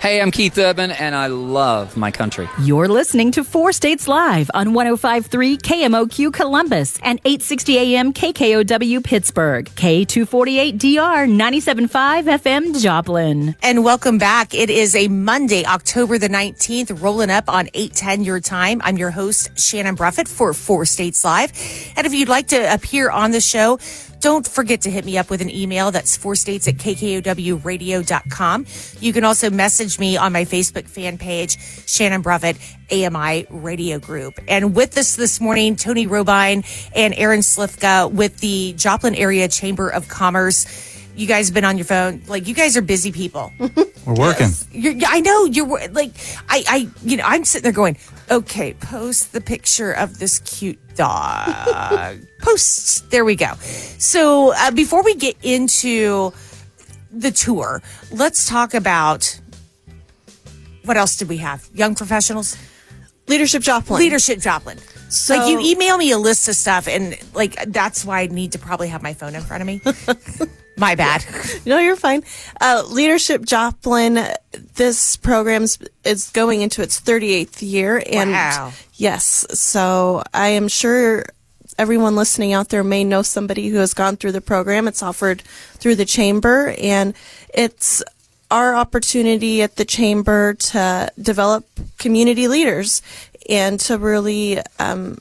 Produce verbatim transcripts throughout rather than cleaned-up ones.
Hey, I'm Keith Urban, and I love my country. You're listening to Four States Live on one oh five point three K M O Q Columbus and eight sixty A M K K O W Pittsburgh, K two forty-eight D R, ninety-seven point five F M Joplin. And welcome back. It is a Monday, October the nineteenth, rolling up on eight ten your time. I'm your host, Shannon Bruffett for Four States Live. And if you'd like to appear on the show, don't forget to hit me up with an email. That's four states at K K O W radio dot com. You can also message me on my Facebook fan page, Shannon Bruffett, A M I Radio Group. And with us this morning, Tony Robine and Aaron Slifka with the Joplin Area Chamber of Commerce. You guys have been on your phone. Like, you guys are busy people. We're working. You're, I know you're like, I, I, you know, I'm sitting there going, okay, post the picture of this cute dog. Post. There we go. So uh, before we get into the tour, let's talk about what else did we have? Young professionals? Leadership Joplin. Leadership Joplin. So, like, you email me a list of stuff, and like that's why I need to probably have my phone in front of me. My bad. No, you're fine. Uh, Leadership Joplin, this program is going into its thirty-eighth year. And wow. Yes. So I am sure everyone listening out there may know somebody who has gone through the program. It's offered through the Chamber, and it's our opportunity at the Chamber to develop community leaders and to really um,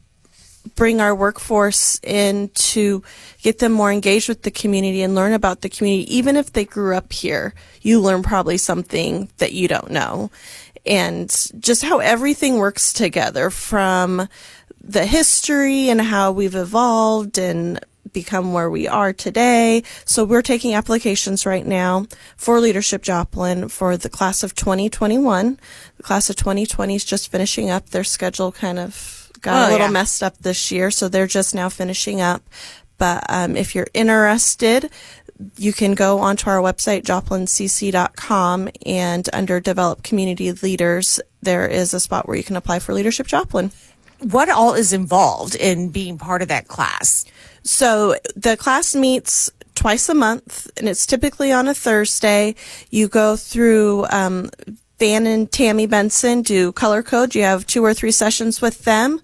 bring our workforce in to get them more engaged with the community and learn about the community. Even if they grew up here, you learn probably something that you don't know. And just how everything works together, from the history and how we've evolved and become where we are today. So we're taking applications right now for Leadership Joplin for the class of twenty twenty-one. The class of twenty twenty is just finishing up. Their schedule kind of got oh, a little yeah. messed up this year, so they're just now finishing up. But um, if you're interested, you can go onto our website, joplin c c dot com, and under Develop Community Leaders, there is a spot where you can apply for Leadership Joplin. What all is involved in being part of that class? So the class meets twice a month, and it's typically on a Thursday. You go through um, Van and Tammy Benson, do color code. You have two or three sessions with them,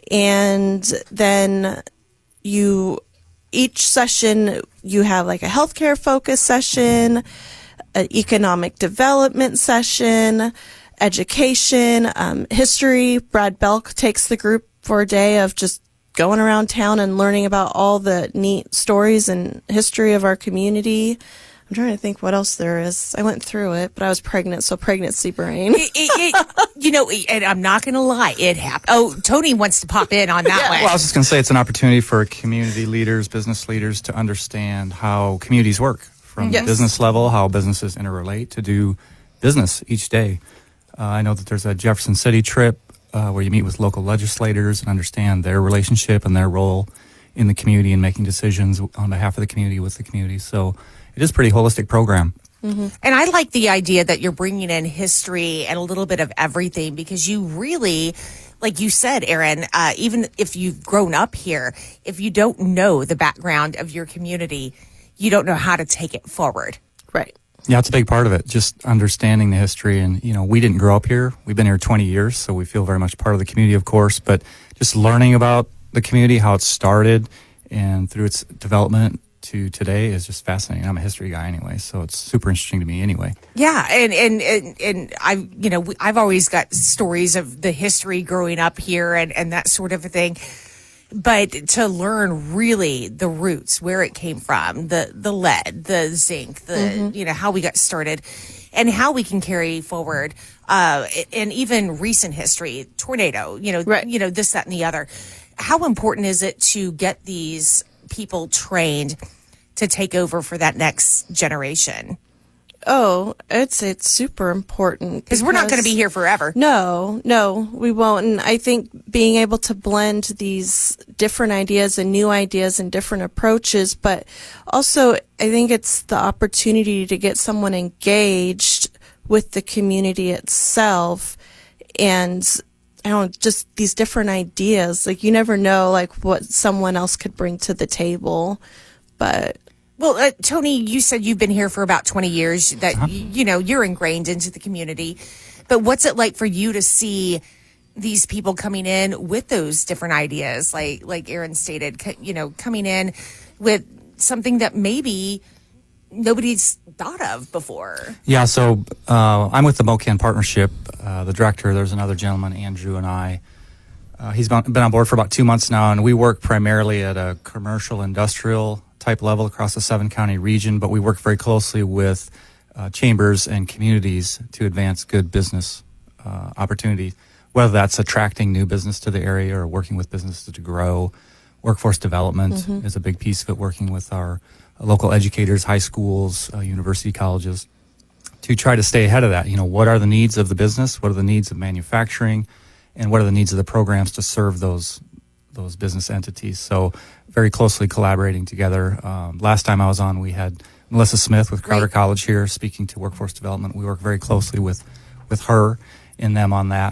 and then you each session you have like a healthcare focus session, an economic development session, education, um, history. Brad Belk takes the group for a day of just going around town and learning about all the neat stories and history of our community. I'm trying to think what else there is. I went through it, but I was pregnant, so pregnancy brain. It, it, it, you know, and I'm not going to lie, it happened. Oh, Tony wants to pop in on that Yeah. one. Well, I was just going to say it's an opportunity for community leaders, business leaders to understand how communities work from Yes. the business level, how businesses interrelate to do business each day. Uh, I know that there's a Jefferson City trip uh, where you meet with local legislators and understand their relationship and their role in the community and making decisions on behalf of the community with the community. So it is a pretty holistic program. Mm-hmm. And I like the idea that you're bringing in history and a little bit of everything, because you really, like you said, Aaron, uh, even if you've grown up here, if you don't know the background of your community, you don't know how to take it forward. Right. Yeah, it's a big part of it, just understanding the history. And, you know, we didn't grow up here. We've been here twenty years, so we feel very much part of the community, of course. But just learning about the community, how it started, and through its development to today is just fascinating. I'm a history guy anyway, so it's super interesting to me anyway. Yeah, and and and, and I, you know, I've always got stories of the history growing up here and, and that sort of a thing. But to learn really the roots, where it came from, the the lead, the zinc, the mm-hmm. you know, how we got started, and how we can carry forward, uh, and even recent history, tornado, you know, right. you know, this, that, and the other. How important is it to get these people trained to take over for that next generation? Oh, it's it's super important because we're not going to be here forever. No, no, we won't. And I think being able to blend these different ideas and new ideas and different approaches, but also I think it's the opportunity to get someone engaged with the community itself, and I don't know, just these different ideas. Like, you never know like what someone else could bring to the table, but Well, uh, Tony, you said you've been here for about twenty years, that, Uh-huh. y- you know, you're ingrained into the community. But what's it like for you to see these people coming in with those different ideas, like like Aaron stated, co- you know, coming in with something that maybe nobody's thought of before? Yeah, so uh, I'm with the MOCAN Partnership. Uh, the director, there's another gentleman, Andrew, and I. Uh, he's been been on board for about two months now, and we work primarily at a commercial, industrial type level across the seven county region, but we work very closely with uh, chambers and communities to advance good business uh, opportunities, whether that's attracting new business to the area or working with businesses to grow. Workforce development mm-hmm. is a big piece of it, working with our local educators, high schools, uh, university colleges, to try to stay ahead of that. You know, what are the needs of the business? What are the needs of manufacturing? And what are the needs of the programs to serve those those business entities? So very closely collaborating together. Um, last time I was on, we had Melissa Smith with Crowder Great. College here speaking to workforce development. We work very closely with, with her and them on that.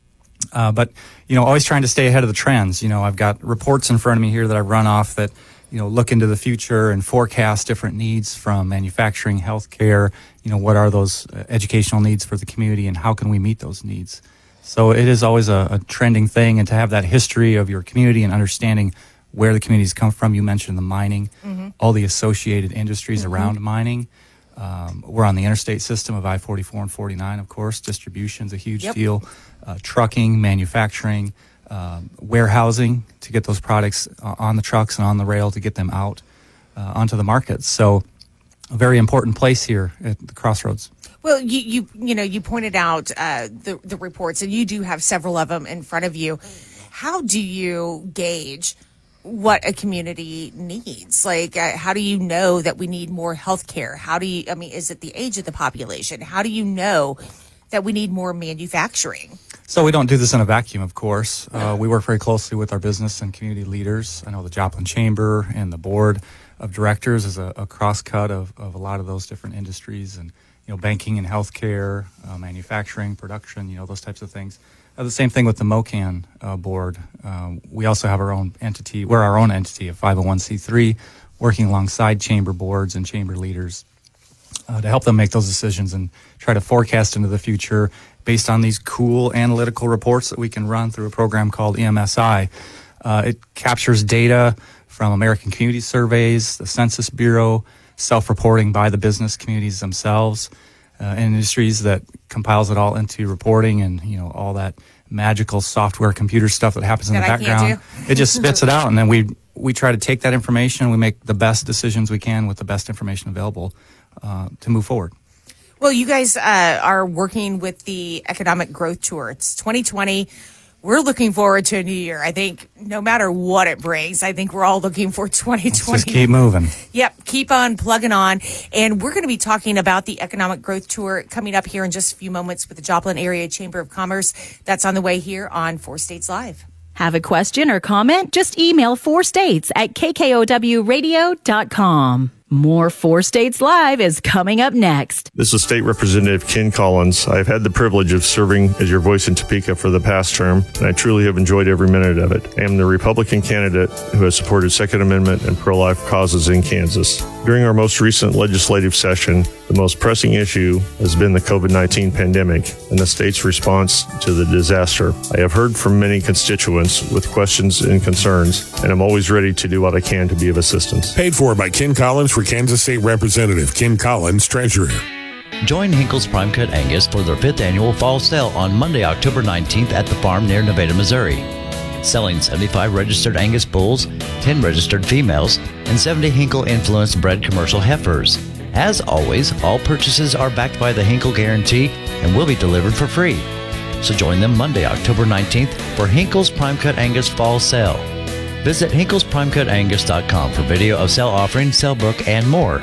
Uh, but, you know, always trying to stay ahead of the trends. You know, I've got reports in front of me here that I run off that, you know, look into the future and forecast different needs from manufacturing, healthcare. You know, what are those uh, educational needs for the community and how can we meet those needs? So it is always a, a trending thing, and to have that history of your community and understanding where the communities come from. You mentioned the mining, mm-hmm. all the associated industries mm-hmm. around mining. Um, we're on the interstate system of I forty-four and forty-nine, of course. Distribution's a huge yep. deal. Uh, trucking, manufacturing, um, warehousing to get those products uh, on the trucks and on the rail to get them out uh, onto the markets. So a very important place here at the Crossroads. Well, you you you know, you pointed out uh, the the reports, and you do have several of them in front of you. How do you gauge what a community needs? Like, uh, how do you know that we need more health care? How do you, I mean, is it the age of the population? How do you know that we need more manufacturing? So we don't do this in a vacuum, of course. Uh, we work very closely with our business and community leaders. I know the Joplin Chamber and the board of directors is a, a cross-cut of, of a lot of those different industries, and you know, banking and healthcare, uh, manufacturing, production, you know, those types of things. Uh, the same thing with the MOCAN uh, board. Um, we also have our own entity. We're our own entity, a five oh one c three, working alongside chamber boards and chamber leaders uh, to help them make those decisions and try to forecast into the future based on these cool analytical reports that we can run through a program called E M S I. Uh, it captures data from American Community Surveys, the Census Bureau, self-reporting by the business communities themselves, uh, and industries that compiles it all into reporting and, you know, all that magical software computer stuff that happens in that the I background. Can't do. It just spits it out, and then we we try to take that information, we make the best decisions we can with the best information available uh, to move forward. Well, you guys uh, are working with the Economic Growth Tour. It's twenty twenty. We're looking forward to a new year. I think no matter what it brings, I think we're all looking for twenty twenty. Let's just keep moving. Yep, keep on plugging on. And we're going to be talking about the Economic Growth Tour coming up here in just a few moments with the Joplin Area Chamber of Commerce. That's on the way here on Four States Live. Have a question or comment? Just email Four States at k k o w radio dot com. More Four States Live is coming up next. This is State Representative Ken Collins. I've had the privilege of serving as your voice in Topeka for the past term, and I truly have enjoyed every minute of it. I am the Republican candidate who has supported Second Amendment and pro-life causes in Kansas. During our most recent legislative session, the most pressing issue has been the covid nineteen pandemic and the state's response to the disaster. I have heard from many constituents with questions and concerns, and I'm always ready to do what I can to be of assistance. Paid for by Ken Collins for Kansas State Representative Ken Collins, Treasurer. Join Hinkle's Prime Cut Angus for their fifth annual fall sale on Monday, October nineteenth at the farm near Nevada, Missouri. Selling seventy-five registered Angus bulls, ten registered females, and seventy Hinkle-influenced bred commercial heifers. As always, all purchases are backed by the Hinkle Guarantee and will be delivered for free. So join them Monday, October nineteenth for Hinkle's Prime Cut Angus Fall Sale. Visit hinkles prime cut angus dot com for video of sale offering, sale book, and more.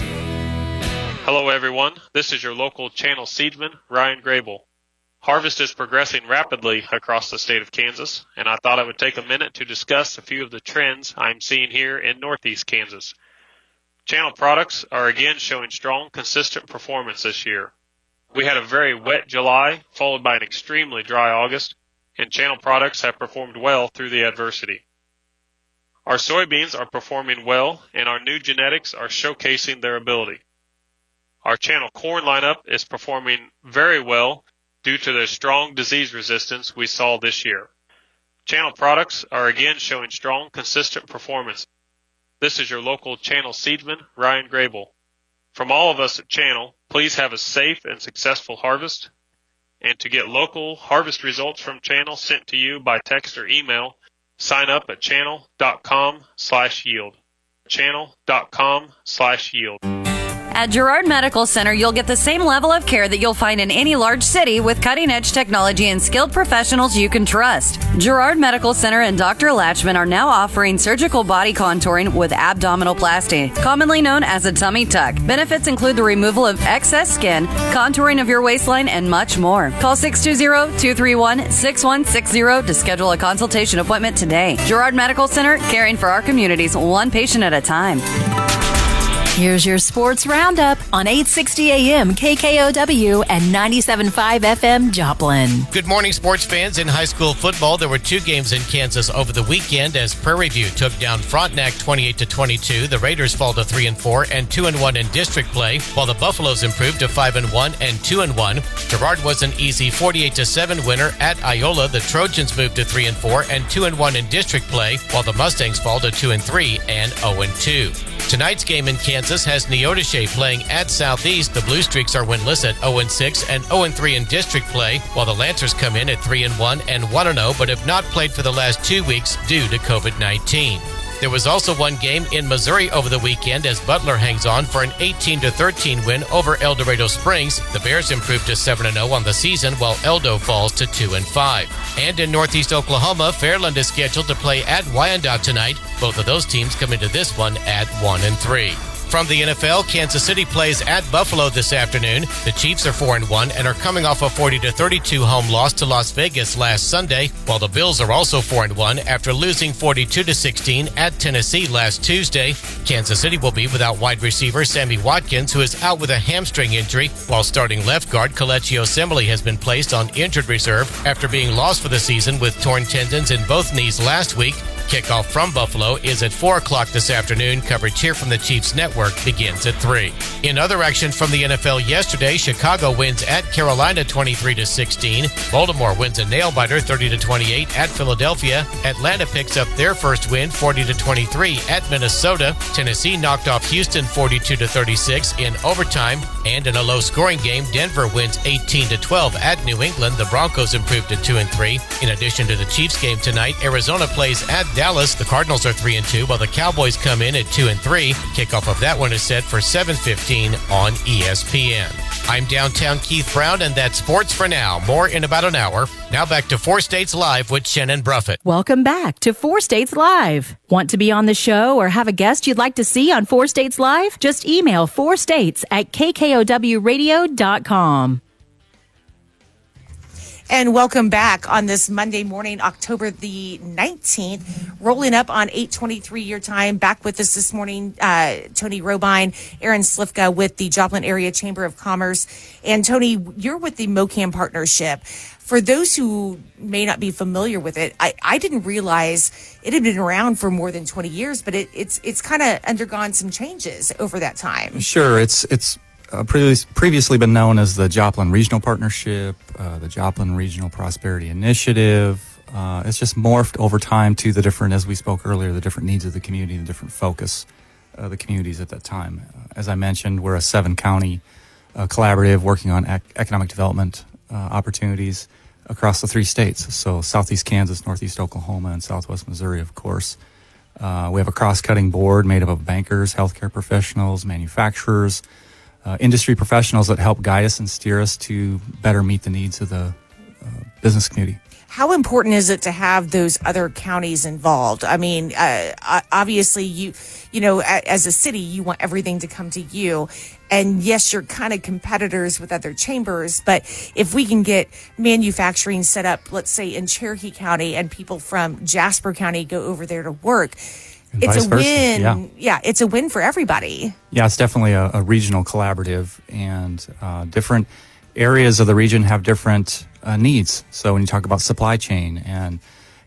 Hello everyone, this is your local channel seedsman, Ryan Grable. Harvest is progressing rapidly across the state of Kansas, and I thought I would take a minute to discuss a few of the trends I'm seeing here in northeast Kansas. Channel products are again showing strong, consistent performance this year. We had a very wet July, followed by an extremely dry August, and channel products have performed well through the adversity. Our soybeans are performing well, and our new genetics are showcasing their ability. Our channel corn lineup is performing very well due to the strong disease resistance we saw this year. Channel products are again showing strong, consistent performance. This is your local Channel seedsman, Ryan Grable. From all of us at Channel, please have a safe and successful harvest. And to get local harvest results from Channel sent to you by text or email, sign up at channel.com slash yield. Channel.com slash yield. At Girard Medical Center, you'll get the same level of care that you'll find in any large city with cutting-edge technology and skilled professionals you can trust. Girard Medical Center and Doctor Latchman are now offering surgical body contouring with abdominoplasty, commonly known as a tummy tuck. Benefits include the removal of excess skin, contouring of your waistline, and much more. Call six two zero, two three one, six one six zero to schedule a consultation appointment today. Girard Medical Center, caring for our communities one patient at a time. Here's your sports roundup on eight sixty A M K K O W and ninety-seven point five F M Joplin. Good morning, sports fans. In high school football, there were two games in Kansas over the weekend as Prairie View took down Frontenac twenty-eight to twenty-two. The Raiders fall to three and four and two and one in district play, while the Buffaloes improved to five and one and two and one. Girard was an easy forty-eight to seven winner at Iola. The Trojans moved to three and four and two and one in district play, while the Mustangs fall to two and three and oh and two. Tonight's game in Kansas has Neodesha playing at Southeast. The Blue Streaks are winless at oh and six and oh and three in district play, while the Lancers come in at three and one and one and oh, but have not played for the last two weeks due to covid nineteen. There was also one game in Missouri over the weekend as Butler hangs on for an eighteen to thirteen win over El Dorado Springs. The Bears improved to seven and oh on the season, while Eldo falls to two and five. And in Northeast Oklahoma, Fairland is scheduled to play at Wyandotte tonight. Both of those teams come into this one at one and three. From the N F L, Kansas City plays at Buffalo this afternoon. The Chiefs are four and one and are coming off a forty to thirty-two home loss to Las Vegas last Sunday, while the Bills are also four and one after losing forty-two to sixteen at Tennessee last Tuesday. Kansas City will be without wide receiver Sammy Watkins, who is out with a hamstring injury, while starting left guard Kelechi Osemele has been placed on injured reserve after being lost for the season with torn tendons in both knees last week. Kickoff from Buffalo is at four o'clock this afternoon. Coverage here from the Chiefs Network begins at three. In other action from the N F L yesterday, Chicago wins at Carolina twenty-three to sixteen. Baltimore wins a nail-biter thirty to twenty-eight at Philadelphia. Atlanta picks up their first win forty to twenty-three at Minnesota. Tennessee knocked off Houston forty-two to thirty-six in overtime. And in a low-scoring game, Denver wins eighteen to twelve at New England. The Broncos improved to two and three. In addition to the Chiefs game tonight, Arizona plays at Dallas. The Cardinals are three and two, while the Cowboys come in at two and three. Kickoff of that one is set for seven fifteen on E S P N. I'm downtown Keith Brown, and that's sports for now. More in about an hour. Now back to Four States Live with Shannon Bruffett. Welcome back to Four States Live. Want to be on the show or have a guest you'd like to see on Four States Live? Just email four states at k k o w radio dot com. And welcome back on this Monday morning, October the nineteenth, rolling up on eight twenty-three your time. Back with us this morning, uh, Tony Robine, Aaron Slifka with the Joplin Area Chamber of Commerce. And Tony, you're with the MoCan Partnership. For those who may not be familiar with it, I, I didn't realize it had been around for more than twenty years, but it, it's it's kind of undergone some changes over that time. Sure, it's it's uh, previous, previously been known as the Joplin Regional Partnership, uh, the Joplin Regional Prosperity Initiative. Uh, it's just morphed over time to the different, as we spoke earlier, the different needs of the community, the different focus of the communities at that time. Uh, as I mentioned, we're a seven-county uh, collaborative working on ec- economic development uh, opportunities across the three states. So Southeast Kansas, Northeast Oklahoma, and Southwest Missouri, of course. Uh, we have a cross-cutting board made up of bankers, healthcare professionals, manufacturers, uh, industry professionals that help guide us and steer us to better meet the needs of the uh, business community. How important is it to have those other counties involved? I mean, uh, obviously, you you know, as a city, you want everything to come to you. And yes, you're kind of competitors with other chambers, but if we can get manufacturing set up, let's say in Cherokee County, and people from Jasper County go over there to work, and it's a versa. win. Yeah. yeah, it's a win for everybody. Yeah, it's definitely a, a regional collaborative, and uh, different areas of the region have different uh, needs. So when you talk about supply chain and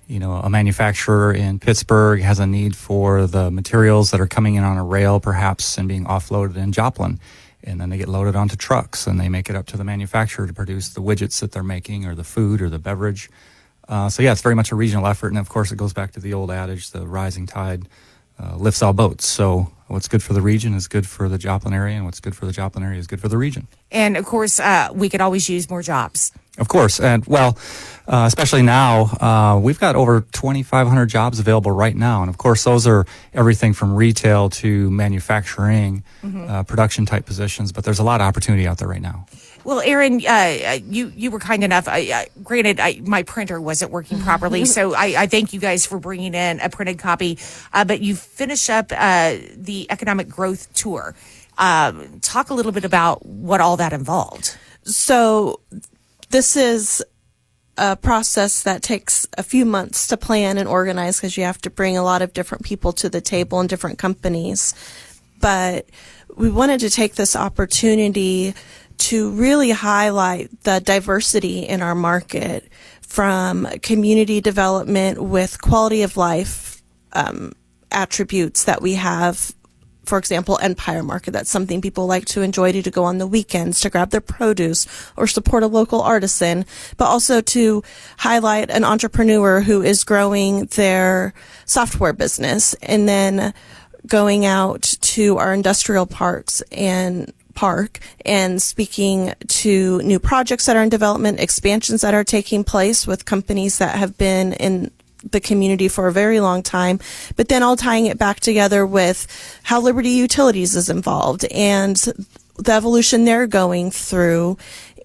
you know, a manufacturer in Pittsburgh has a need for the materials that are coming in on a rail, perhaps, and being offloaded in Joplin. And then they get loaded onto trucks, and they make it up to the manufacturer to produce the widgets that they're making, or the food, or the beverage. Uh, so, yeah, it's very much a regional effort. And, of course, it goes back to the old adage, the rising tide uh, lifts all boats. So what's good for the region is good for the Joplin area, and what's good for the Joplin area is good for the region. And, of course, uh, we could always use more jobs. Of course. And, well, uh, especially now, uh, we've got over twenty-five hundred jobs available right now. And, of course, those are everything from retail to manufacturing, mm-hmm. uh, production-type positions. But there's a lot of opportunity out there right now. Well, Aaron, uh, you you were kind enough. I, uh, granted, I, my printer wasn't working properly, so I, I thank you guys for bringing in a printed copy. Uh, but you finished up uh, the Economic Growth Tour. Um, talk a little bit about what all that involved. So this is a process that takes a few months to plan and organize, because you have to bring a lot of different people to the table and different companies. But we wanted to take this opportunity to really highlight the diversity in our market, from community development with quality of life um, attributes that we have. For example, Empire Market, that's something people like to enjoy to, to go on the weekends to grab their produce or support a local artisan, but also to highlight an entrepreneur who is growing their software business, and then going out to our industrial parks and park and speaking to new projects that are in development, expansions that are taking place with companies that have been in the community for a very long time, but then all tying it back together with how Liberty Utilities is involved and the evolution they're going through,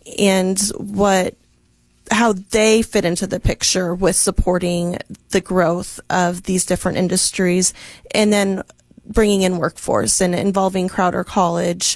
and what how they fit into the picture with supporting the growth of these different industries, and then bringing in workforce and involving Crowder College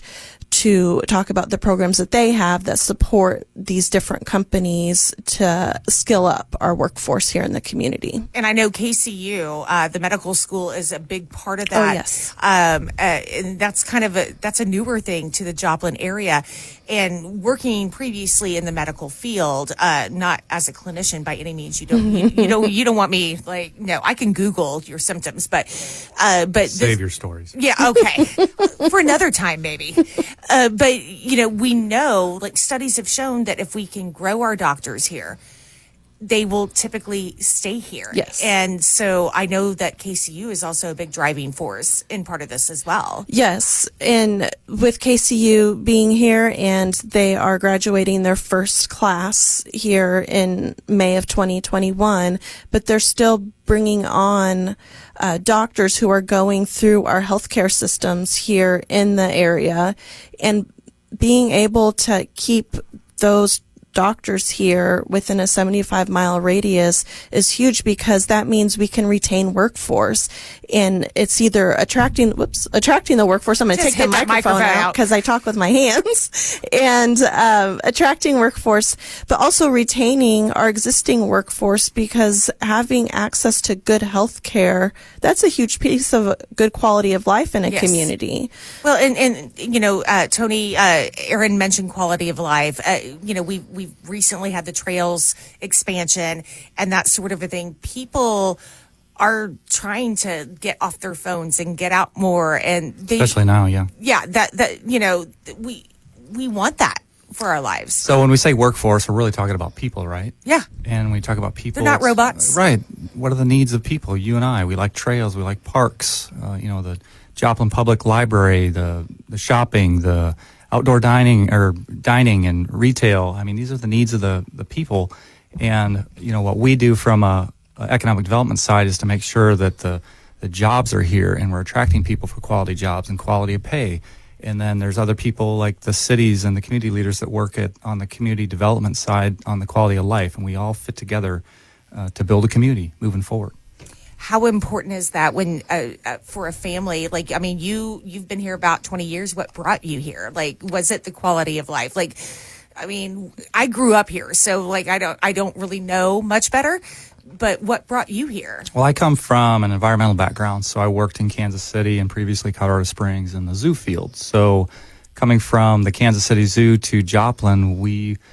to talk about the programs that they have that support these different companies to skill up our workforce here in the community. And I know K C U, uh, the medical school, is a big part of that. Oh, yes. Um, uh, and that's kind of a, that's a newer thing to the Joplin area. And working previously in the medical field, uh, not as a clinician by any means. You don't, you, you don't, you don't want me like, no, I can Google your symptoms, but, uh, but save this, your stories. Yeah. Okay. For another time, maybe. Uh, but you know, we know, like, studies have shown that if we can grow our doctors here, they will typically stay here. Yes. And so I know that K C U is also a big driving force in part of this as well. Yes. And with K C U being here, and they are graduating their first class here in May of twenty twenty-one, but they're still bringing on uh, doctors who are going through our healthcare systems here in the area, and being able to keep those doctors here within a seventy-five mile radius is huge, because that means we can retain workforce. And it's either attracting, whoops, attracting the workforce. I'm going to take the microphone, microphone out because I talk with my hands and um, attracting workforce, but also retaining our existing workforce, because having access to good health care, that's a huge piece of good quality of life in a yes. community. Well, and, and you know, uh, Tony, uh, Aaron mentioned quality of life. Uh, you know, we we We've recently had the trails expansion and that sort of a thing. People are trying to get off their phones and get out more, and they, especially now, yeah, yeah. That that you know, we we want that for our lives. So when we say workforce, we're really talking about people, right? Yeah. And we talk about people. They're not robots, right? What are the needs of people? You and I, we like trails, we like parks. Uh, you know, the Joplin Public Library, the the shopping, the outdoor dining or dining and retail. I mean, these are the needs of the, the people. And, you know, what we do from a, a economic development side is to make sure that the, the jobs are here, and we're attracting people for quality jobs and quality of pay. And then there's other people like the cities and the community leaders that work at on the community development side on the quality of life. And we all fit together uh, to build a community moving forward. How important is that when uh, uh, for a family? Like, I mean, you you've been here about twenty years. What brought you here? Like, was it the quality of life? Like, I mean, I grew up here, so like, I don't I don't really know much better. But what brought you here? Well, I come from an environmental background, so I worked in Kansas City and previously Colorado Springs in the zoo field. So, coming from the Kansas City Zoo to Joplin, we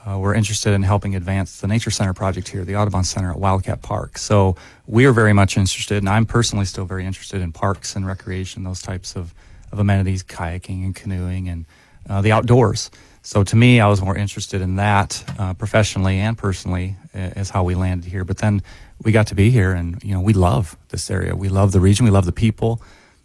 uh, we're interested in helping advance the Nature Center project here, the Audubon Center at Wildcat Park. So we are very much interested, and I'm personally still very interested in parks and recreation, those types of, of amenities, kayaking and canoeing and uh, the outdoors. So to me, I was more interested in that uh, professionally and personally as how we landed here. But then we got to be here, and you know we love this area. We love the region. We love the people.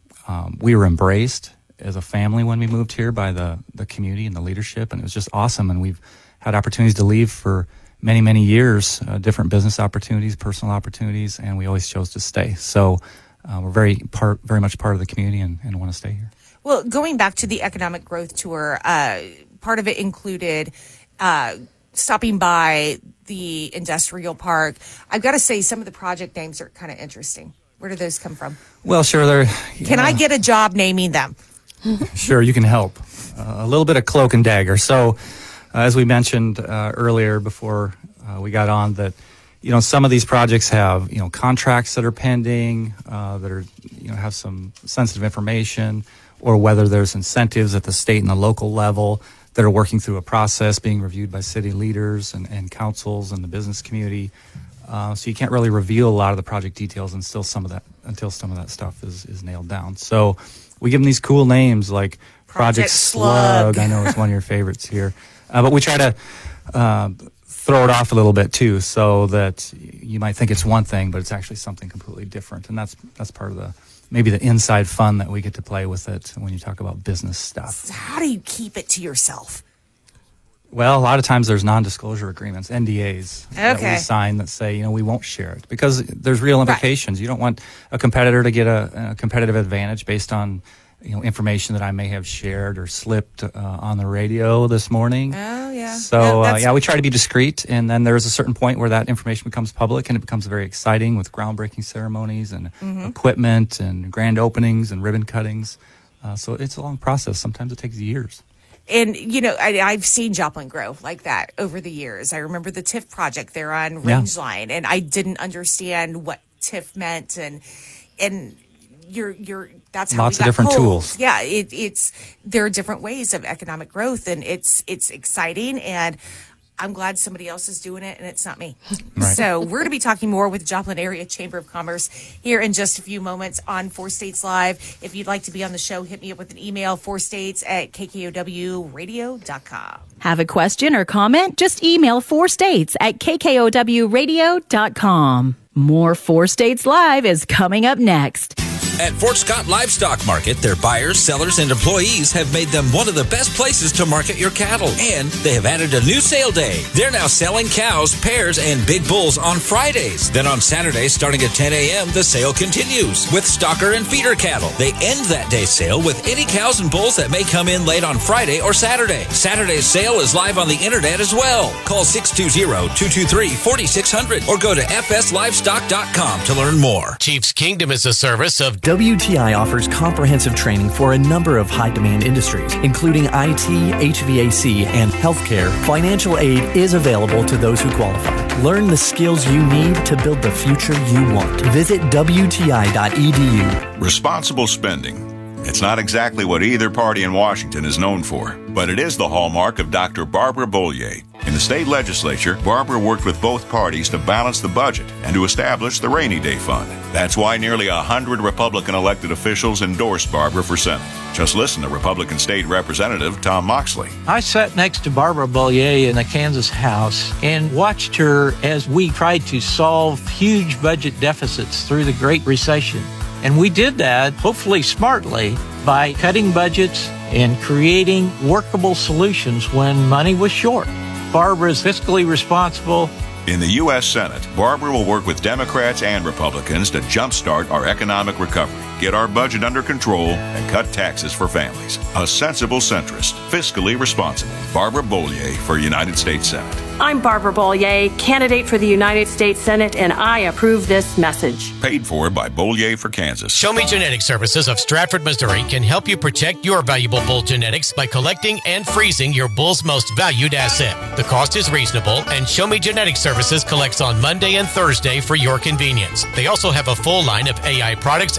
Um, we were embraced as a family when we moved here by the, the community and the leadership, and it was just awesome. And we've had opportunities to leave for many, many years, uh, different business opportunities, personal opportunities, and we always chose to stay. So uh, we're very part, very much part of the community and, and want to stay here. Well, going back to the economic growth tour, uh, part of it included uh, stopping by the industrial park. I've got to say, some of the project names are kind of interesting. Where do those come from? Well, sure. They're, Can know, I get a job naming them? Sure, you can help. Uh, a little bit of cloak and dagger. So, uh, as we mentioned uh, earlier before uh, we got on, that you know some of these projects have you know contracts that are pending, uh, that are you know have some sensitive information, or whether there's incentives at the state and the local level that are working through a process being reviewed by city leaders and, and councils and the business community. Uh, so you can't really reveal a lot of the project details until some of that until some of that stuff is, is nailed down. So we give them these cool names like Project, Project Slug. Slug. I know it's one of your favorites here, uh, but we try to uh, throw it off a little bit too, so that you might think it's one thing, but it's actually something completely different. And that's that's part of the maybe the inside fun that we get to play with it when you talk about business stuff. How do you keep it to yourself? Well, a lot of times there's non-disclosure agreements, N D As, okay. that we sign that say, you know, we won't share it because there's real implications. Right. You don't want a competitor to get a, a competitive advantage based on, you know, information that I may have shared or slipped uh, on the radio this morning. Oh, yeah. So, yeah, uh, yeah, we try to be discreet, and then there's a certain point where that information becomes public, and it becomes very exciting with groundbreaking ceremonies and mm-hmm. equipment and grand openings and ribbon cuttings. Uh, so it's a long process. Sometimes it takes years. And, you know, I, I've seen Joplin grow like that over the years. I remember the TIFF project there on Rangeline, yeah. and I didn't understand what TIFF meant. And, and you're, you're, that's how Lots we got of different pulled. tools. Yeah, it, it's, there are different ways of economic growth, and it's, it's exciting. And I'm glad somebody else is doing it and it's not me. Right. So we're going to be talking more with Joplin Area Chamber of Commerce here in just a few moments on Four States Live. If you'd like to be on the show, hit me up with an email, four states at k k o w radio dot com. Have a question or comment? Just email four states at k k o w radio dot com. More Four States Live is coming up next. At Fort Scott Livestock Market, their buyers, sellers, and employees have made them one of the best places to market your cattle. And they have added a new sale day. They're now selling cows, pairs, and big bulls on Fridays. Then on Saturdays, starting at ten a.m., the sale continues with stocker and feeder cattle. They end that day's sale with any cows and bulls that may come in late on Friday or Saturday. Saturday's sale is live on the internet as well. Call six two zero, two two three, four six zero zero or go to f s livestock dot com to learn more. Chiefs Kingdom is a service of W T I offers comprehensive training for a number of high-demand industries, including I T, H V A C, and healthcare. Financial aid is available to those who qualify. Learn the skills you need to build the future you want. Visit w t i dot e d u. Responsible spending. It's not exactly what either party in Washington is known for, but it is the hallmark of Doctor Barbara Bollier. In the state legislature, Barbara worked with both parties to balance the budget and to establish the Rainy Day Fund. That's why nearly one hundred Republican elected officials endorsed Barbara for Senate. Just listen to Republican State Representative Tom Moxley. I sat next to Barbara Bollier in the Kansas House and watched her as we tried to solve huge budget deficits through the Great Recession. And we did that, hopefully smartly, by cutting budgets and creating workable solutions when money was short. Barbara is fiscally responsible. In the U S Senate, Barbara will work with Democrats and Republicans to jumpstart our economic recovery, get our budget under control, and cut taxes for families. A sensible centrist, fiscally responsible. Barbara Bollier for United States Senate. I'm Barbara Bollier, candidate for the United States Senate, and I approve this message. Paid for by Bollier for Kansas. Show Me Genetic Services of Stratford, Missouri can help you protect your valuable bull genetics by collecting and freezing your bull's most valued asset. The cost is reasonable, and Show Me Genetic Services collects on Monday and Thursday for your convenience. They also have a full line of A I products and equipment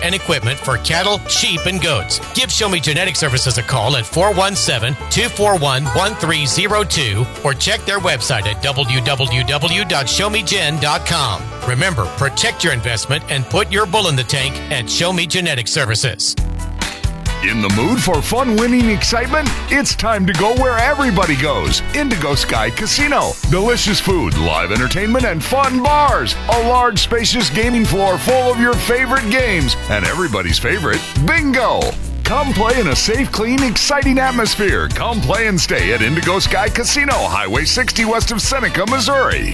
investment for cattle, sheep, and goats. Give Show Me Genetic Services a call at four one seven, two four one, one three zero two or check their website at w w w dot show me gen dot com. Remember, protect your investment and put your bull in the tank at Show Me Genetic Services. In the mood for fun, winning excitement? It's time to go where everybody goes. Indigo Sky Casino. Delicious food, live entertainment, and fun bars. A large, spacious gaming floor full of your favorite games. And everybody's favorite, bingo. Come play in a safe, clean, exciting atmosphere. Come play and stay at Indigo Sky Casino, Highway sixty west of Seneca, Missouri.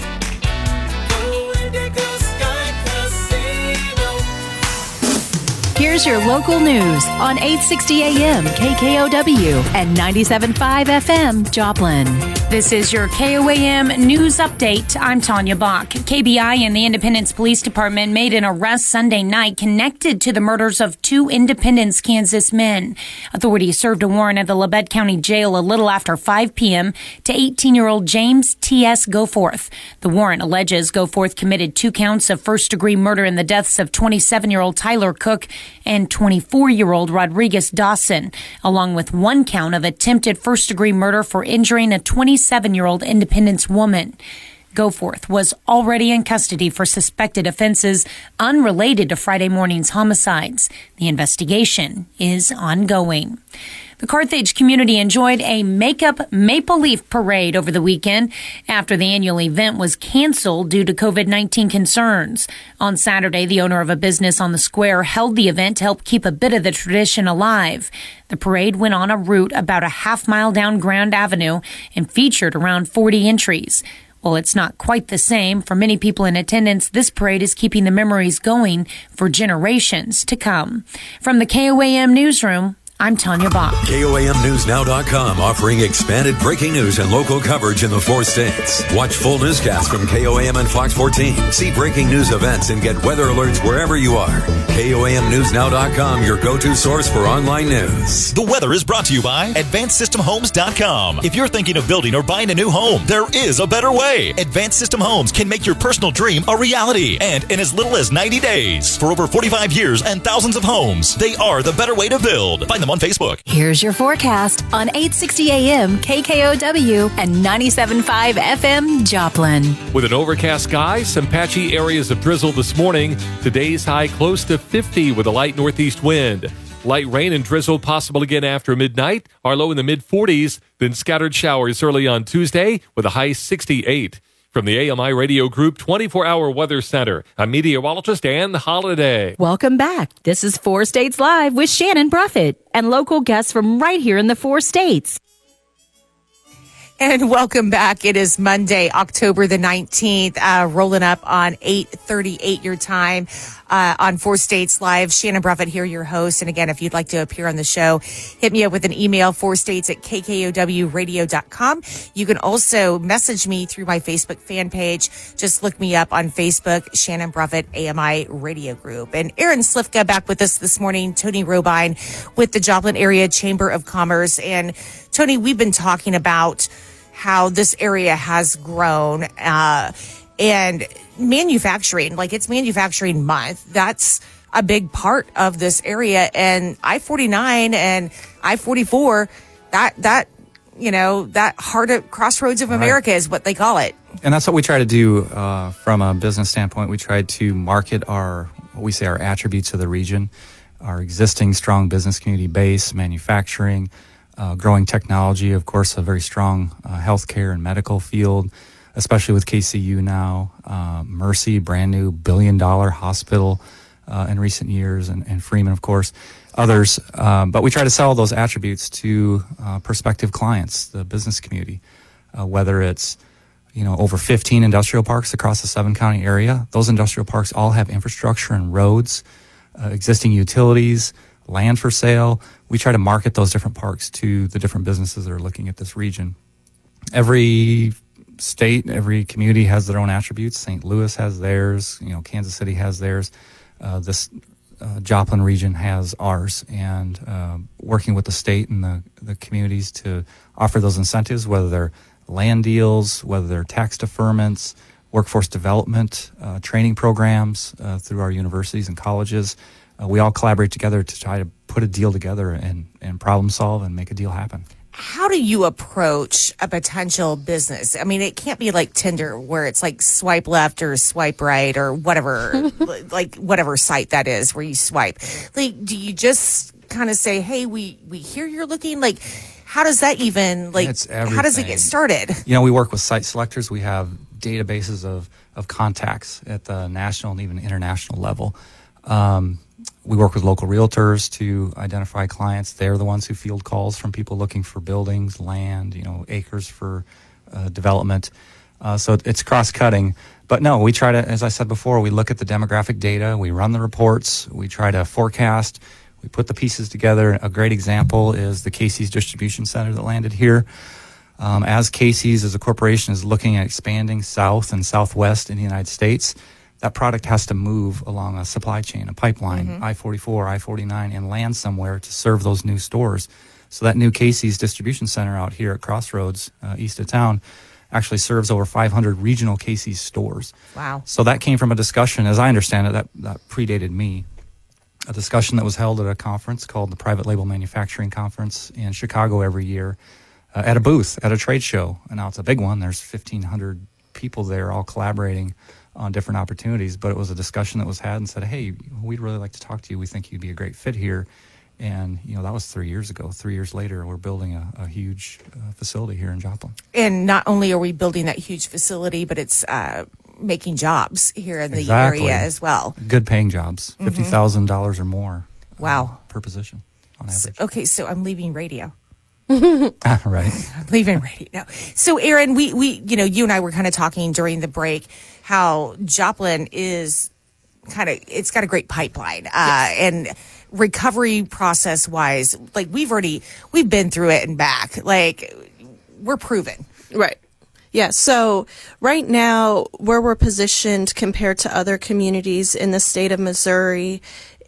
Here's your local news on eight sixty A M K K O W and ninety-seven point five F M Joplin. This is your K O A M news update. I'm Tanya Bach. K B I and the Independence Police Department made an arrest Sunday night connected to the murders of two Independence, Kansas men. Authorities served a warrant at the Labette County Jail a little after five p.m. to eighteen-year-old James T S. Goforth. The warrant alleges Goforth committed two counts of first-degree murder in the deaths of twenty-seven-year-old Tyler Cook and twenty-four-year-old Rodriguez Dawson, along with one count of attempted first-degree murder for injuring a twenty-seven-year-old Independence woman. Goforth was already in custody for suspected offenses unrelated to Friday morning's homicides. The investigation is ongoing. The Carthage community enjoyed a Makeup Maple Leaf parade over the weekend after the annual event was canceled due to covid nineteen concerns. On Saturday, the owner of a business on the square held the event to help keep a bit of the tradition alive. The parade went on a route about a half mile down Grand Avenue and featured around forty entries. While it's not quite the same, for many people in attendance, this parade is keeping the memories going for generations to come. From the K O A M newsroom, I'm Tanya Bach. K O A M News Now dot com offering expanded breaking news and local coverage in the four states. Watch full newscasts from K O A M and Fox fourteen. See breaking news events and get weather alerts wherever you are. K O A M News Now dot com, your go-to source for online news. The weather is brought to you by Advanced System Homes dot com. If you're thinking of building or buying a new home, there is a better way. Advanced System Homes can make your personal dream a reality, and in as little as ninety days. For over forty-five years and thousands of homes, they are the better way to build. Find them on Facebook. Here's your forecast on eight sixty A M K K O W and ninety-seven point five F M Joplin. With an overcast sky, some patchy areas of drizzle this morning. Today's high close to fifty with a light northeast wind. Light rain and drizzle possible again after midnight. Our low in the mid forties, then scattered showers early on Tuesday with a high sixty-eight. From the A M I Radio Group twenty-four hour Weather Center, I'm meteorologist Ann Holiday. Welcome back. This is Four States Live with Shannon Bruffett and local guests from right here in the four states. And welcome back. It is Monday, October the nineteenth, uh, rolling up on eight thirty-eight your time uh, on Four States Live. Shannon Bruffett here, your host. And again, if you'd like to appear on the show, hit me up with an email, four states at k k o w radio dot com. You can also message me through my Facebook fan page. Just look me up on Facebook, Shannon Bruffett, A M I Radio Group. And Aaron Slifka back with us this morning, Tony Robine with the Joplin Area Chamber of Commerce. And Tony, we've been talking about how this area has grown, uh, and manufacturing, like it's manufacturing month. That's a big part of this area. And I forty-nine and I forty-four, that, that, you know, that heart of crossroads of America right. is what they call it. And that's what we try to do, uh, from a business standpoint. We try to market our, what we say, our attributes of the region, our existing strong business community base, manufacturing, Uh, growing technology, of course, a very strong uh, healthcare and medical field, especially with K C U now, uh, Mercy, brand new billion dollar hospital uh, in recent years, and, and Freeman, of course, others. Uh, but we try to sell those attributes to uh, prospective clients, the business community, uh, whether it's, you know, over fifteen industrial parks across the seven county area. Those industrial parks all have infrastructure and roads, uh, existing utilities, land for sale. We try to market those different parks to the different businesses that are looking at this region. Every state, every community has their own attributes. Saint Louis has theirs. You know, Kansas City has theirs. Uh, this uh, Joplin region has ours. And uh, working with the state and the, the communities to offer those incentives, whether they're land deals, whether they're tax deferments, workforce development, uh, training programs uh, through our universities and colleges. uh, we all collaborate together to try to put a deal together and, and problem solve and make a deal happen. How do you approach a potential business? I mean, it can't be like Tinder where it's like swipe left or swipe right or whatever, like whatever site that is where you swipe. Like, do you just kind of say, hey, we, we hear you're looking? Like, how does that even, like, It's how does it get started? You know, we work with site selectors. We have databases of, of contacts at the national and even international level. Um, We work with local realtors to identify clients. They're the ones who field calls from people looking for buildings, land, you know, acres for uh, development. Uh, so it's cross-cutting. But no, we try to, as I said before, we look at the demographic data. We run the reports. We try to forecast. We put the pieces together. A great example is the Casey's Distribution Center that landed here. Um, as Casey's, as a corporation, is looking at expanding south and southwest in the United States, that product has to move along a supply chain, a pipeline, mm-hmm. I forty-four, I forty-nine, and land somewhere to serve those new stores. So that new Casey's distribution center out here at Crossroads, uh, east of town, actually serves over five hundred regional Casey's stores. Wow. So that came from a discussion, as I understand it, that, that predated me, a discussion that was held at a conference called the Private Label Manufacturing Conference in Chicago every year uh, at a booth, at a trade show. And now it's a big one. There's fifteen hundred people there all collaborating on different opportunities, but it was a discussion that was had and said, hey, we'd really like to talk to you. We think you'd be a great fit here. And, you know, that was three years ago. Three years later, we're building a, a huge uh, facility here in Joplin. And not only are we building that huge facility, but it's uh, making jobs here in the Exactly. area as well. Good paying jobs, fifty thousand dollars or more Wow. uh, per position on average. So, okay, so I'm leaving radio. Right. I'm leaving radio now. So, Aaron, we, we, you know, you and I were kind of talking during the break how Joplin is kind of, it's got a great pipeline. Uh, yes. And recovery process wise, like we've already, we've been through it and back. Like, we're proven. Right. Yeah. So right now, where we're positioned compared to other communities in the state of Missouri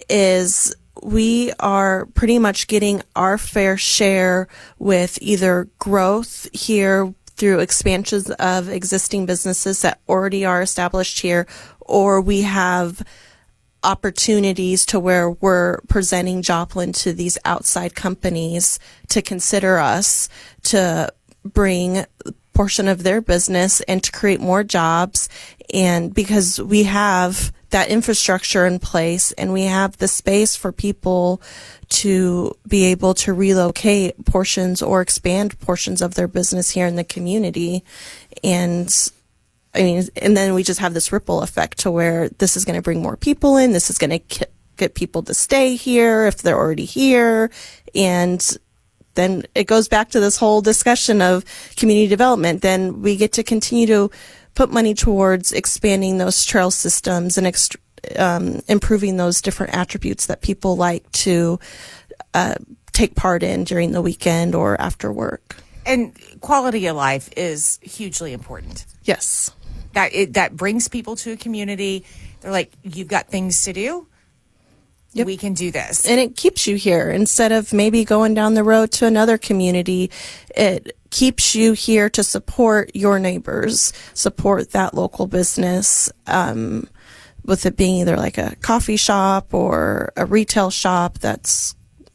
is we are pretty much getting our fair share with either growth here through expansions of existing businesses that already are established here, or we have opportunities to where we're presenting Joplin to these outside companies to consider us to bring a portion of their business and to create more jobs. And because we have that infrastructure in place and we have the space for people to be able to relocate portions or expand portions of their business here in the community. And I mean, and then we just have this ripple effect to where this is going to bring more people in. This is going to get people to stay here if they're already here. And then it goes back to this whole discussion of community development. Then we get to continue to put money towards expanding those trail systems and ext- um, improving those different attributes that people like to uh, take part in during the weekend or after work. And quality of life is hugely important. Yes. That it, that brings people to a community. They're like, you've got things to do. Yep. We can do this. And it keeps you here instead of maybe going down the road to another community. It keeps you here to support your neighbors, support that local business, um, with it being either like a coffee shop or a retail shop that's,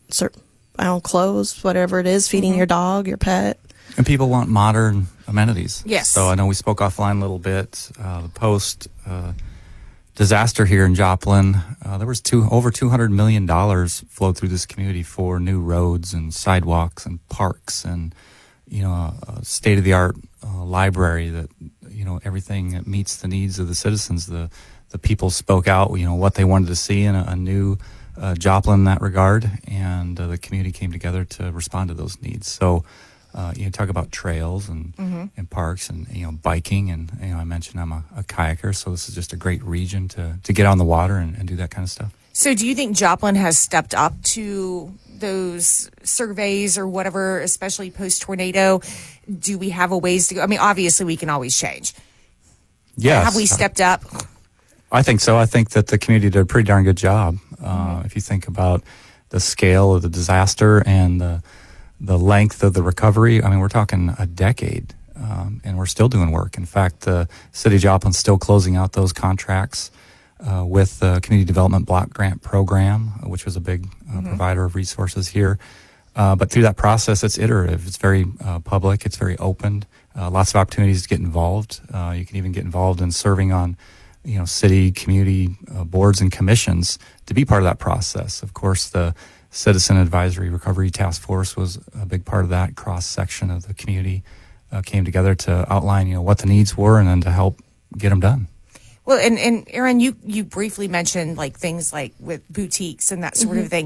I don't know, clothes, whatever it is, feeding mm-hmm. your dog, your pet. And people want modern amenities. Yes. So I know we spoke offline a little bit. Uh, the post uh, disaster here in Joplin, uh, there was two over two hundred million dollars flowed through this community for new roads and sidewalks and parks and, you know, a, a state-of-the-art uh, library that, you know, everything that meets the needs of the citizens. The the people spoke out, you know, what they wanted to see in a, a new uh, Joplin in that regard, and uh, the community came together to respond to those needs. So, Uh, you know, talk about trails and, mm-hmm. and parks and, you know, biking. And, you know, I mentioned I'm a, a kayaker, so this is just a great region to, to get on the water and, and do that kind of stuff. So do you think Joplin has stepped up to those surveys or whatever, especially post-tornado? Do we have a ways to go? I mean, obviously we can always change. Yes. Have we stepped up? I think so. I think that the community did a pretty darn good job. Uh, mm-hmm. If you think about the scale of the disaster and the the length of the recovery, I mean, we're talking a decade, um, and we're still doing work. In fact, the city of Joplin's still closing out those contracts uh, with the Community Development Block Grant Program, which was a big uh, Mm-hmm. provider of resources here. Uh, but through that process, it's iterative. It's very uh, public. It's very open. Uh, lots of opportunities to get involved. Uh, you can even get involved in serving on, you know, city, community uh, boards and commissions to be part of that process. Of course, the Citizen Advisory Recovery Task Force was a big part of that. Cross section of the community uh, came together to outline, you know, what the needs were and then to help get them done. Well, and, and Aaron, you, you briefly mentioned like things like with boutiques and that sort Mhm. of thing.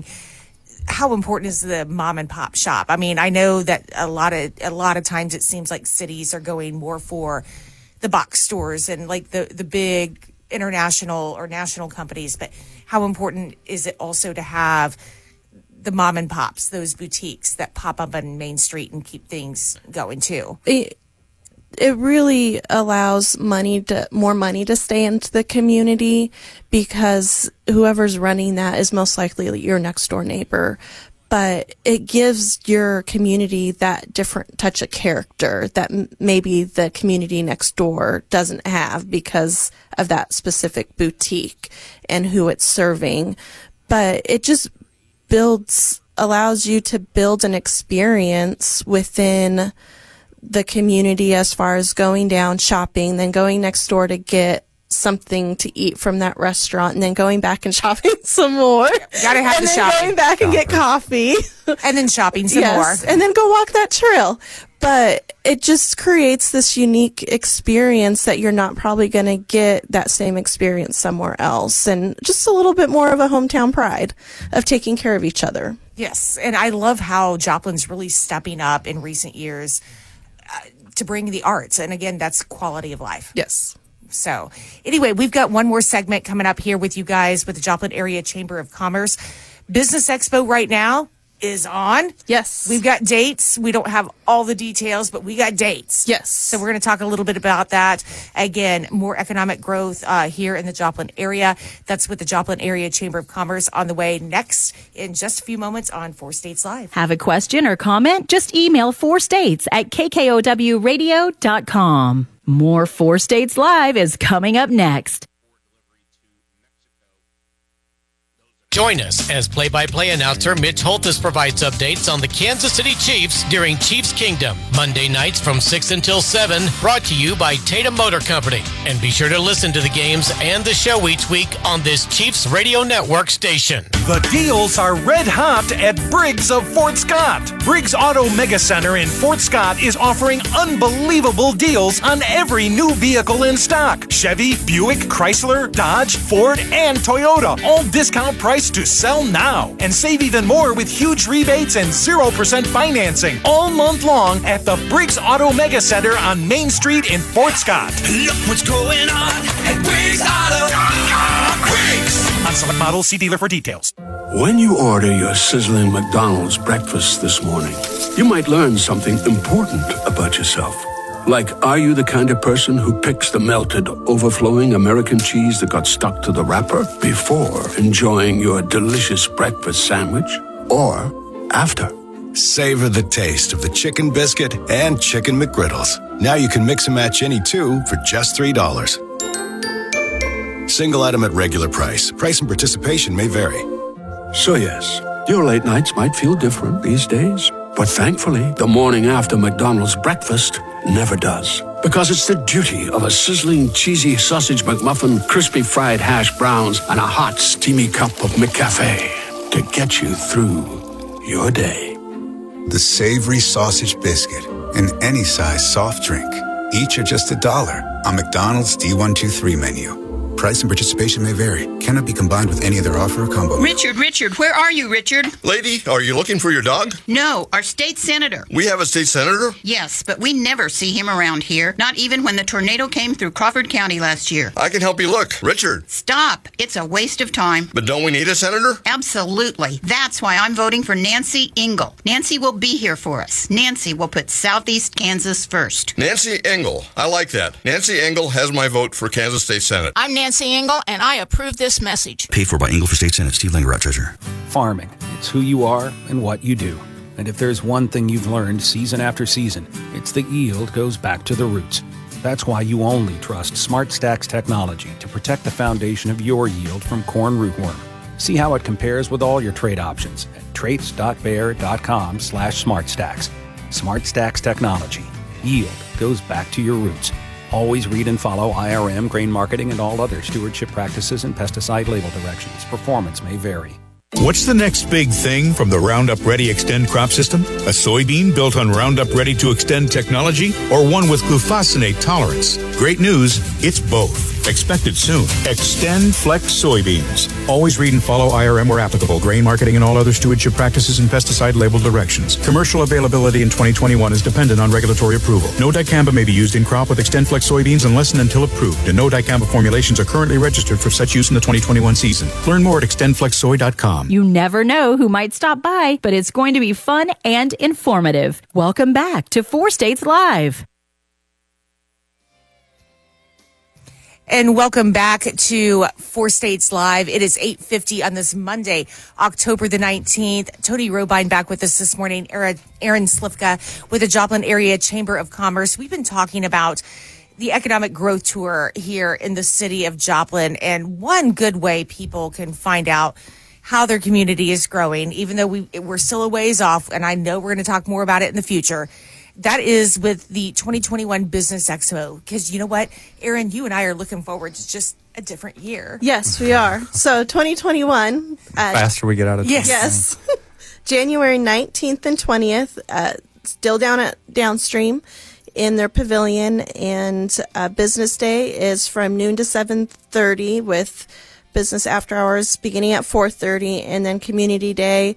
How important is the mom and pop shop? I mean, I know that a lot of a lot of times it seems like cities are going more for the box stores and like the, the big international or national companies, but how important is it also to have the mom and pops, those boutiques that pop up on Main Street and keep things going too? It, it really allows money to more money to stay into the community because whoever's running that is most likely your next door neighbor. But it gives your community that different touch of character that m- maybe the community next door doesn't have because of that specific boutique and who it's serving. But it just builds, allows you to build an experience within the community as far as going down, shopping, then going next door to get something to eat from that restaurant, and then going back and shopping some more. Gotta have and the then shopping. going back and get coffee. And then shopping some Yes, more. and then go walk that trail. But it just creates this unique experience that you're not probably going to get that same experience somewhere else. And just a little bit more of a hometown pride of taking care of each other. Yes, and I love how Joplin's really stepping up in recent years uh, to bring the arts. And again, that's quality of life. Yes. So anyway, we've got one more segment coming up here with you guys with the Joplin Area Chamber of Commerce. Business Expo right now is on. Yes. We've got dates. We don't have all the details, but we got dates. Yes. So we're going to talk a little bit about that. Again, more economic growth uh, here in the Joplin area. That's with the Joplin Area Chamber of Commerce on the way next in just a few moments on Four States Live. Have a question or comment? Just email four states at k k o w radio dot com. More Four States Live is coming up next. Join us as play-by-play announcer Mitch Holthus provides updates on the Kansas City Chiefs during Chiefs Kingdom. Monday nights from six until seven, brought to you by Tatum Motor Company. And be sure to listen to the games and the show each week on this Chiefs Radio Network station. The deals are red hot at Briggs of Fort Scott. Briggs Auto Mega Center in Fort Scott is offering unbelievable deals on every new vehicle in stock. Chevy, Buick, Chrysler, Dodge, Ford, and Toyota. All discount price to sell now. And save even more with huge rebates and zero percent financing all month long at the Briggs Auto Mega Center on Main Street in Fort Scott. Look what's going on at Briggs Auto. Briggs! On select models, see dealer for details. When you order your sizzling McDonald's breakfast this morning, you might learn something important about yourself. Like, are you the kind of person who picks the melted, overflowing American cheese that got stuck to the wrapper before enjoying your delicious breakfast sandwich? Or after? Savor the taste of the chicken biscuit and chicken McGriddles. Now you can mix and match any two for just three dollars. Single item at regular price. Price and participation may vary. So yes, your late nights might feel different these days. But thankfully, the morning after McDonald's breakfast never does. Because it's the duty of a sizzling, cheesy sausage McMuffin, crispy fried hash browns, and a hot, steamy cup of McCafe to get you through your day. The savory sausage biscuit and any size soft drink. Each are just a dollar on McDonald's D one two three menu. Price and participation may vary. Cannot be combined with any other offer or combo. Richard, Richard, where are you, Richard? Lady, are you looking for your dog? No, our state senator. We have a state senator? Yes, but we never see him around here, not even when the tornado came through Crawford County last year. I can help you look. Richard. Stop. It's a waste of time. But don't we need a senator? Absolutely. That's why I'm voting for Nancy Engel. Nancy will be here for us. Nancy will put Southeast Kansas first. Nancy Engel. I like that. Nancy Engel has my vote for Kansas State Senate. I'm Nancy Engel, and I approve this message. Paid for by Engel for State Senate. Steve Langerout, Treasurer. Farming. It's who you are and what you do. And if there's one thing you've learned season after season, it's that yield goes back to the roots. That's why you only trust SmartStax technology to protect the foundation of your yield from corn rootworm. See how it compares with all your trait options at traits.bayer.com slash SmartStax. SmartStax technology. Yield goes back to your roots. Always read and follow I R M, grain marketing, and all other stewardship practices and pesticide label directions. Performance may vary. What's the next big thing from the Roundup Ready Extend crop system? A soybean built on Roundup Ready to Extend technology, or one with glufosinate tolerance? Great news, it's both. Expected soon. Extend Flex soybeans. Always read and follow I R M where applicable, grain marketing, and all other stewardship practices and pesticide label directions. Commercial availability in twenty twenty-one is dependent on regulatory approval. No dicamba may be used in crop with Extend Flex soybeans unless and until approved, and no dicamba formulations are currently registered for such use in the twenty twenty-one season. Learn more at extend flex soy dot com. You never know who might stop by, but it's going to be fun and informative. Welcome back to Four States Live. And welcome back to Four States Live. It is eight fifty on this Monday, October the nineteenth. Tony Robine back with us this morning. Aaron, Aaron Slifka with the Joplin Area Chamber of Commerce. We've been talking about the economic growth tour here in the city of Joplin, and one good way people can find out how their community is growing, even though we, we're still a ways off, and I know we're going to talk more about it in the future. That is with the twenty twenty-one Business Expo. Because you know what, Aaron, you and I are looking forward to just a different year. Yes, we are. So twenty twenty-one. Uh, Faster we get out of yes. Yes. January nineteenth and twentieth, uh, still down at Downstream in their pavilion. And uh, Business Day is from noon to seven thirty with business after hours beginning at four thirty. And then Community Day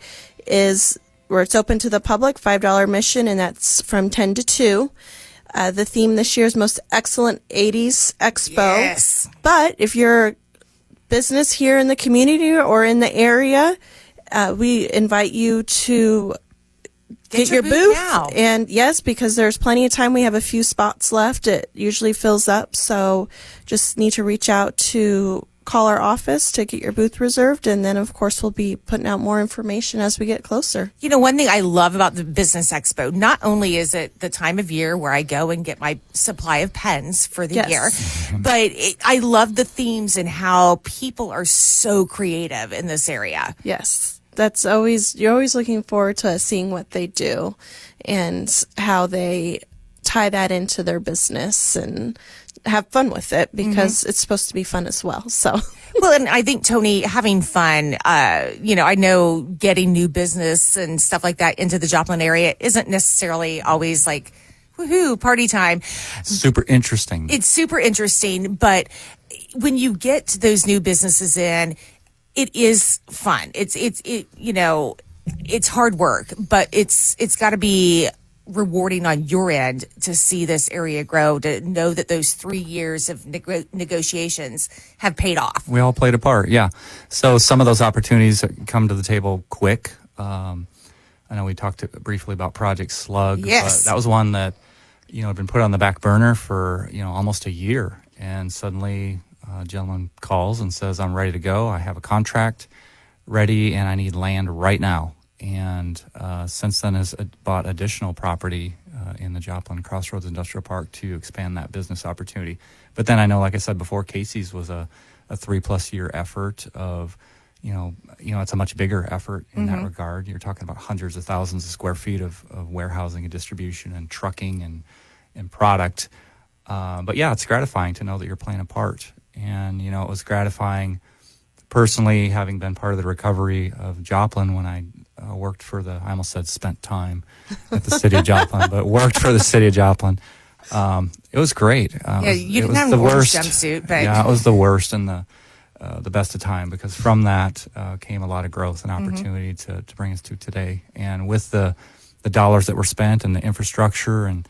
is where it's open to the public, five dollars admission, and that's from ten to two. Uh, the theme this year is Most Excellent eighties Expo. Yes. But if you're a business here in the community or in the area, uh, we invite you to get, Get your your booth booth. now. And yes, because there's plenty of time. We have a few spots left. It usually fills up. So just need to reach out to call our office to get your booth reserved, and then of course we'll be putting out more information as we get closer. You know, one thing I love about the Business Expo, not only is it the time of year where I go and get my supply of pens for the Yes. year, but it, I love the themes and how people are so creative in this area. Yes, that's always, you're always looking forward to seeing what they do and how they tie that into their business and have fun with it, because Mm-hmm. it's supposed to be fun as well. So, Well, and I think, Tony, having fun, uh, you know, I know getting new business and stuff like that into the Joplin area isn't necessarily always like, woohoo, party time. Super interesting. It's super interesting, but when you get those new businesses in, it is fun. It's, it's, it, you know, it's hard work, but it's, it's got to be rewarding on your end to see this area grow, to know that those three years of nego- negotiations have paid off. We all played a part, yeah. So some of those opportunities come to the table quick. Um, I know we talked to, briefly about Project Slug. Yes. But that was one that, you know, had been put on the back burner for, you know, almost a year. And suddenly uh, a gentleman calls and says, I'm ready to go. I have a contract ready and I need land right now. And uh, since then has uh, bought additional property uh, in the Joplin Crossroads Industrial Park to expand that business opportunity. But then I know, like I said before, Casey's was a, a three-plus year effort of, you know, you know, it's a much bigger effort in Mm-hmm. that regard. You're talking about hundreds of thousands of square feet of, of warehousing and distribution and trucking and, and product. Uh, but, yeah, it's gratifying to know that you're playing a part. And, you know, it was gratifying personally, having been part of the recovery of Joplin when I uh, worked for the, I almost said spent time at the city of Joplin, but worked for the city of Joplin. Um, it was great. Uh, Yeah, it was, you it didn't was have the an orange worst. jumpsuit, but- Yeah, it was the worst and the uh, the best of time, because from that uh, came a lot of growth and opportunity Mm-hmm. to, to bring us to today. And with the the dollars that were spent and the infrastructure and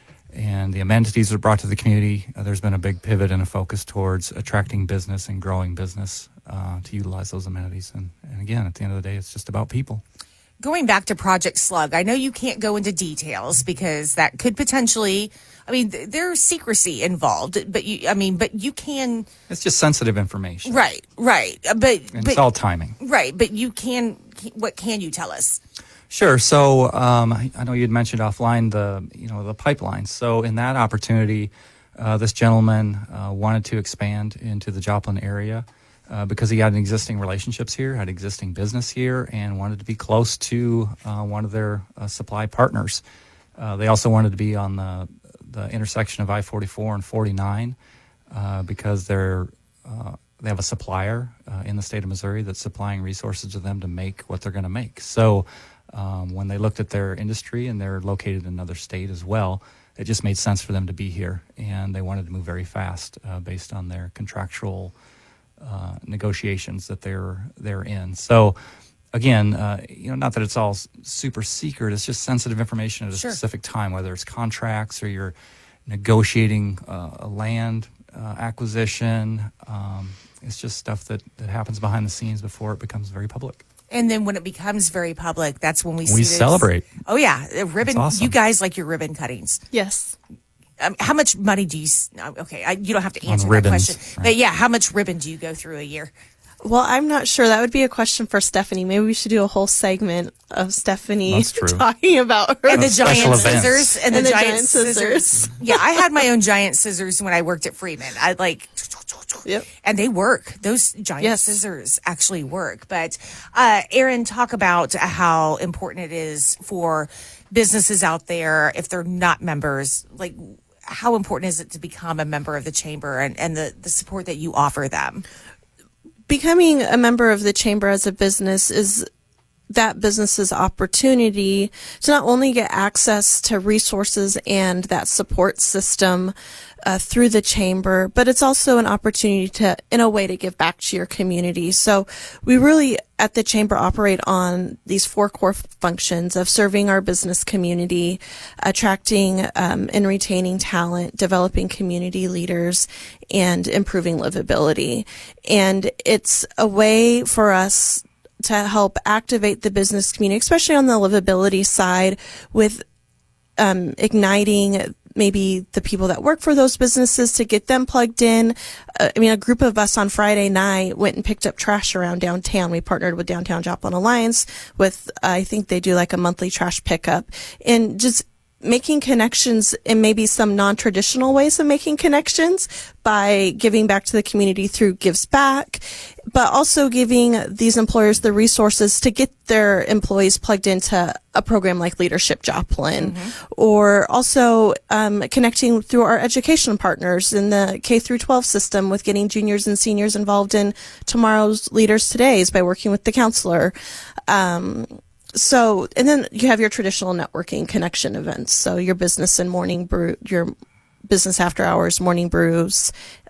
and the amenities that were brought to the community, uh, there's been a big pivot and a focus towards attracting business and growing business uh, to utilize those amenities. And, and again, at the end of the day, it's just about people. Going back to Project Slug, I know you can't go into details because that could potentially, I mean, th- there's secrecy involved, but you, I mean, but you can. It's just sensitive information. Right, right. Uh, But, And but it's all timing. right, but you can, what can you tell us? Sure. So um, I I know you had mentioned offline the you know the pipelines. So in that opportunity, Uh, this gentleman uh, wanted to expand into the Joplin area uh, because he had existing relationships here, had existing business here, and wanted to be close to uh, one of their uh, supply partners. Uh, they also wanted to be on the, the intersection of I forty-four and forty-nine uh, because they're uh, they have a supplier uh, in the state of Missouri that's supplying resources to them to make what they're going to make. So um, when they looked at their industry, and they're located in another state as well, it just made sense for them to be here, and they wanted to move very fast uh, based on their contractual uh, negotiations that they're they're in. So, again, uh, you know, not that it's all s- super secret. It's just sensitive information at a Sure. specific time, whether it's contracts or you're negotiating uh, a land uh, acquisition. Um, it's just stuff that, that happens behind the scenes before it becomes very public. And then when it becomes very public, that's when we see We this- celebrate. Oh yeah, a ribbon. That's awesome. You guys like your ribbon cuttings. Yes. Um, how much money do you? s- uh, Okay, I, you don't have to On answer that ribbons, question. But yeah, how much ribbon do you go through a year? Well, I'm not sure. That would be a question for Stephanie. Maybe we should do a whole segment of Stephanie That's true. talking about her And the giant scissors and, the, giant, scissors. yeah, I had my own giant scissors when I worked at Freeman. I like, yep. and they work. Those giant Yes. scissors actually work. But uh, Aaron, talk about how important it is for businesses out there if they're not members. Like, how important is it to become a member of the chamber and, and the, the support that you offer them? Becoming a member of the chamber as a business is that business's opportunity to not only get access to resources and that support system uh, through the chamber, but it's also an opportunity to, in a way, to give back to your community. So we really, at the chamber, operate on these four core functions of serving our business community, attracting um, and retaining talent, developing community leaders, and improving livability. And it's a way for us to help activate the business community, especially on the livability side, with um, igniting maybe the people that work for those businesses to get them plugged in. Uh, I mean, a group of us on Friday night went and picked up trash around downtown. We partnered with Downtown Joplin Alliance with, uh, I think they do like a monthly trash pickup, and just making connections in maybe some non-traditional ways of making connections by giving back to the community through Gives Back, but also giving these employers the resources to get their employees plugged into a program like Leadership Joplin, mm-hmm. or also um, connecting through our education partners in the K through twelve system with getting juniors and seniors involved in Tomorrow's Leaders Today's by working with the counselor. Um, So, and then you have your traditional networking connection events. So your business and morning brew, your business after hours, morning brews,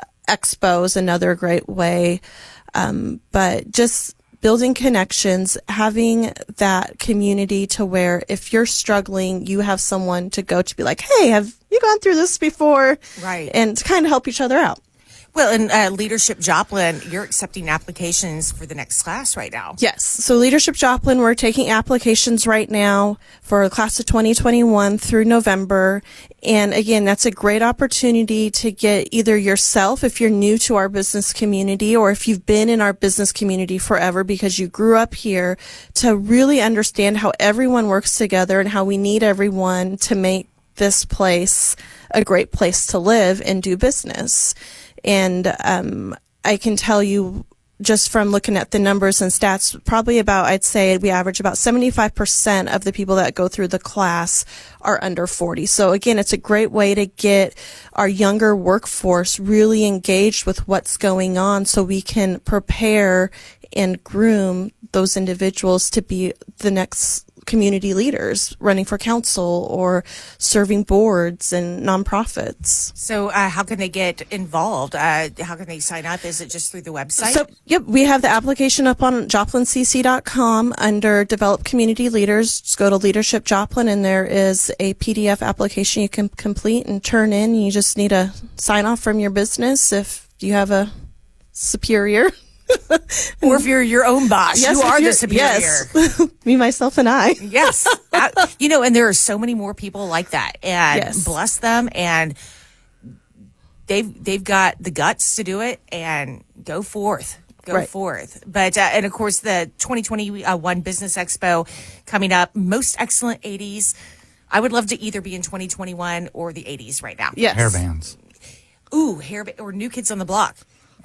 expos, another great way. Um, but just building connections, having that community to where if you're struggling, you have someone to go to be like, hey, have you gone through this before? Right. And to kind of help each other out. Well, in uh, Leadership Joplin, you're accepting applications for the next class right now. Yes. So Leadership Joplin, we're taking applications right now for the class of twenty twenty-one through November. And again, that's a great opportunity to get either yourself, if you're new to our business community, or if you've been in our business community forever because you grew up here, to really understand how everyone works together and how we need everyone to make this place a great place to live and do business. And um, I can tell you just from looking at the numbers and stats, probably about, I'd say we average about seventy-five percent of the people that go through the class are under forty. So again, it's a great way to get our younger workforce really engaged with what's going on so we can prepare and groom those individuals to be the next community leaders running for council or serving boards and nonprofits. So uh, how can they get involved? Uh, how can they sign up? Is it just through the website? So, yep, we have the application up on joplin c c dot com under Develop Community Leaders. Just go to Leadership Joplin, and there is a P D F application you can complete and turn in. You just need a sign off from your business if you have a superior. Or if you're your own boss, yes, you are you're- the superior. Yes. Me, myself, and I. Yes. Uh, you know, and there are so many more people like that, and Yes. bless them. And they've, they've got the guts to do it, and go forth. Go Right. forth. But, uh, and of course, the twenty twenty-one Business Expo coming up, most excellent eighties. I would love to either be in twenty twenty-one or the eighties right now. Yes. Hair bands. Ooh, hair or New Kids on the Block.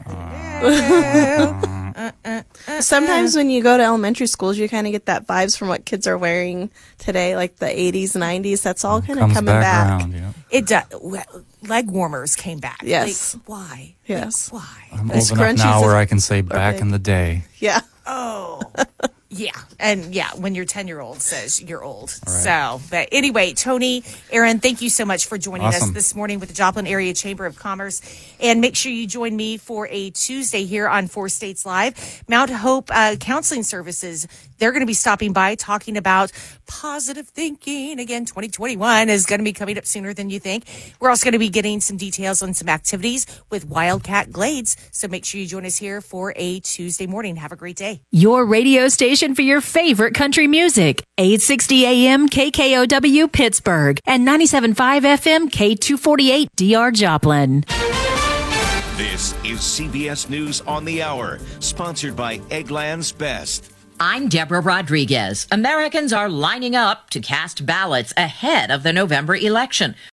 Uh, uh, uh, Sometimes when you go to elementary schools, you kind of get that vibes from what kids are wearing today, like the eighties, nineties. That's all kind of coming back. back. Around, yeah. It does. Leg warmers came back. Yes. Like, why? Yes. Like, why? I'm old enough now where I can say back big. in the day. Yeah. Oh. Yeah. And yeah, when your ten-year-old says you're old. Right. So, but anyway, Tony, Aaron, thank you so much for joining Awesome. us this morning with the Joplin Area Chamber of Commerce. And make sure you join me for a Tuesday here on Four States Live. Mount Hope uh, Counseling Services, they're going to be stopping by talking about positive thinking. Again, twenty twenty-one is going to be coming up sooner than you think. We're also going to be getting some details on some activities with Wildcat Glades. So make sure you join us here for a Tuesday morning. Have a great day. Your radio station for your favorite country music. eight sixty A M K K O W Pittsburgh and ninety-seven point five F M K two forty-eight D R Joplin. This is C B S News on the Hour, sponsored by Eggland's Best. I'm Deborah Rodriguez. Americans are lining up to cast ballots ahead of the November election.